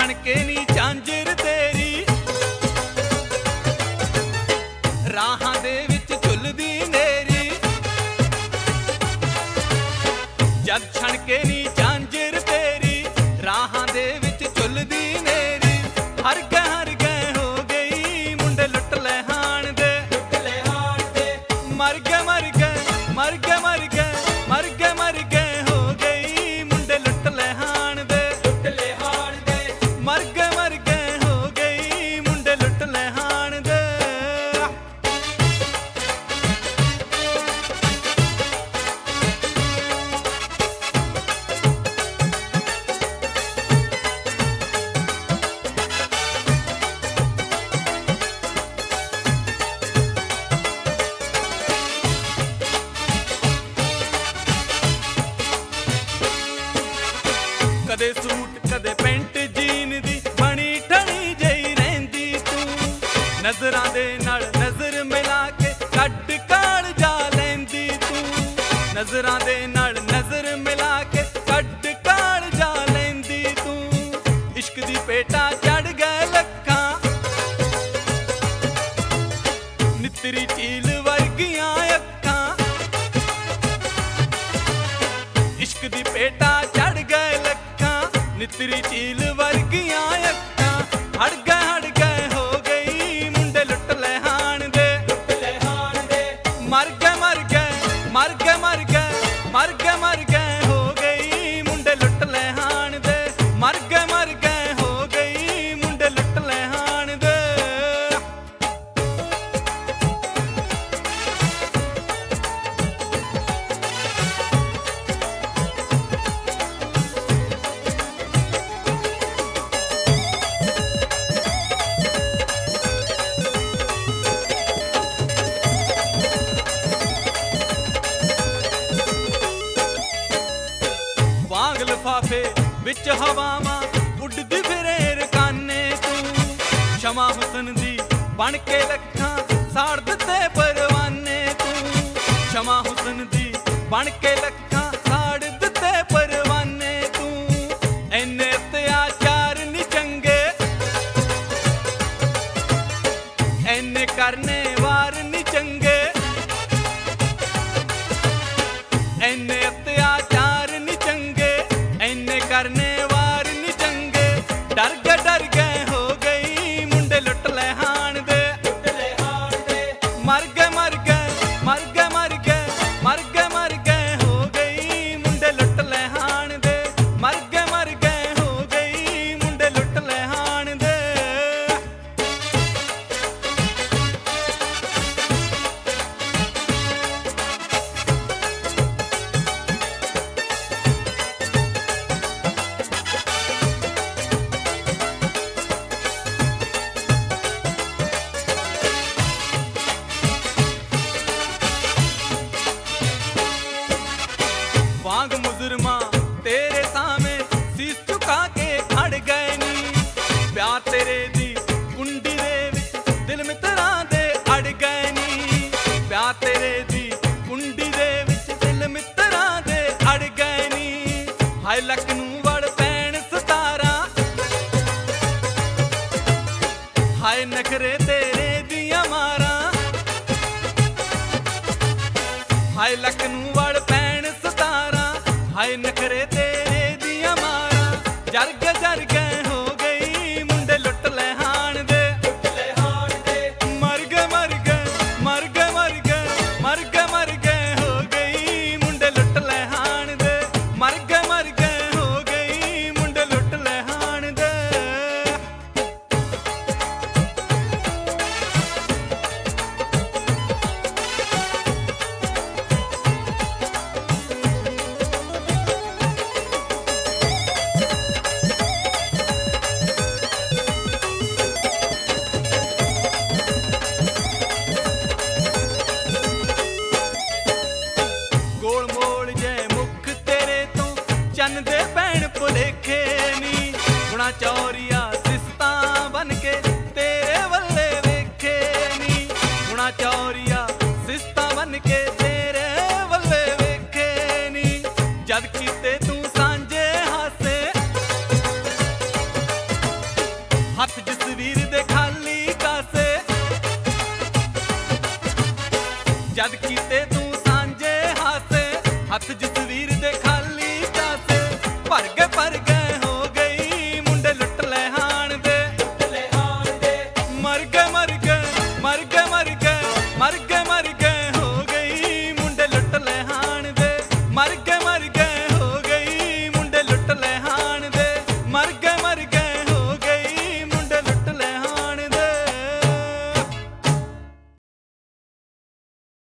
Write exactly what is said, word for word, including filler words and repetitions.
छणके नी झांजर तेरी राहां दे विच झुलदी नेरी जद छणके नी झांजर तेरी राहां दे विच झुलदी नेरी हर गए हर गए हो गई मुंडे लुट ले हाण दे लुट ले हाण दे मर गए मर गए मर गए मर गए मर गए मर गए हो गई मुंडे लुट ले हाण दे लुट ले हाण दे मर गए मर गए हो गई मुंडे लुट ले हाण दे कदे सूट कदे पेंट जीन दी बनी ठणी जई रहिंदी तू नजरां दे नाल नजर मिला के कट काल जा लैंदी तू नजरां दे नाल नजर मिला के कट काल जा लैंदी तू इश्क दी पेटा चढ़ गए लखां नितरी चील वर्गियां अखां इश्क दी पेटा चढ़ गए लखां नितरी चील वर्गियां अखां हड़ गए हड़ गए हो गई मुंडे लुट ले हाण दे लुट ले हाण दे मर गए मर गए मर गए मर गए मर गए मर गए हो गई मुंडे लुट ले हाण दे मर गए मर गए हो गई मुंडे लुट ले हाण दे वांग लिफाफे विच हवावां उड़दी फिरे रकाने तू शमा हुसन दी बन के लखां साड़ दिते परवाने तू शमा हुसन दी बन के लखां साड़ दिते परवाने तू इन्ने अत्याचार नी चंगे इन्ने करने वार नी चंगे इन्ने अत्याचार नी चंगे इन्ने करने वार नी चंगे डर गए डर गए हो गई मुंडे लुट ले हाण दे लुट ले हाण दे मर गए मर गए मर गए मर गए मर गए मर गए हो गई मुंडे लुट ले हाण दे मर गए मर गए हो गई मुंडे लुट ले हाण दे वांग मुजरमा तेरे सामने शीश झुका के खड़ गए नी प्यार तेरे दी कुंडी दे विच दिल मित्रां दे अड़ गए नी प्यार तेरे दी कुंडी दे विच दिल मित्रां दे अड़ गए नी हाय लक नूं वड़ पैण सतारा हाय नखरे तेरे दियां मारां हाय लक नूं वड़ पैण सतारा हाय नखरे तेरे दियां मारां जर गए जर गए हो गई मुंडे लुट ले हाण दे लुट ले हाण दे मर गए मर गए मर गए मर गए मर गए मर गए हो गई मुंडे लुट ले हाण दे मर गए मर गए हो गई मुंडे लुट ले हाण दे जद कीते